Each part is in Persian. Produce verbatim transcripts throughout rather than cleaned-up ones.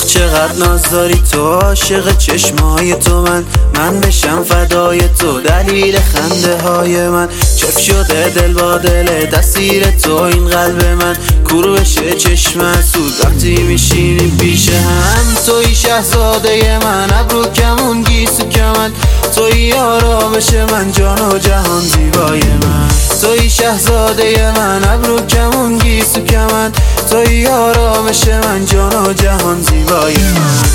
چقدر ناز داری تو، عاشق چشمای تو من من بشم فدای تو، دلیل خنده های من. چف شده دل با دل دستیر تو، این قلب من کور بشه چشم سود وقتی میشینی پیش هم. توی شهزاده من، ابرو کمون گیسو کمن، توی آرامش من، جان و جهان زیبای من. توی شهزاده من، ابرو کمون گیسو کمن، توی آرامش من، جان و جهان زیبای من.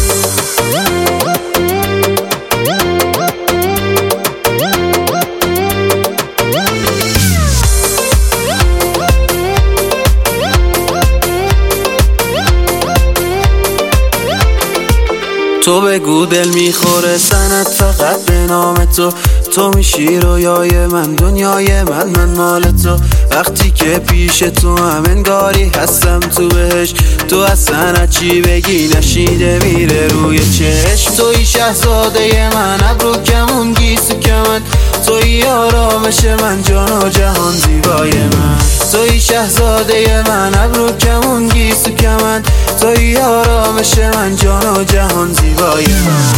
تو بگو دل میخوره سنت فقط به نام تو، تو میشی رویای من، دنیای من، من مال تو. وقتی که پیش تو هم انگاری هستم تو بهش، تو اصلا چی بگی نشیده میره روی چشم. توی شهزاده من، ابرو کمون گیسو کمن، توی آرامش من، جان و جهان زیبای من. توی شهزاده من، ابرو کمون گیسو کمن، توی آرامش من، جان و جهان زیبای من.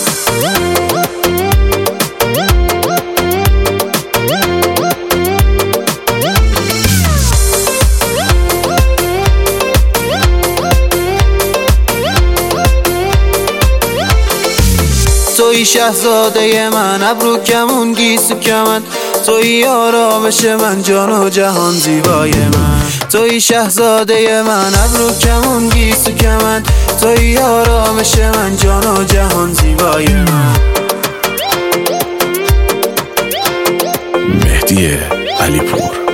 توی شهزاده من، ابرو کمون گیسو کمن، توی آرامش من، جان و جهان زیبای من. توی شهزاده من، ابرو کمون گیسو کمن، توی آرامش من، جان و جهان زیبای من. مهدی علیپور.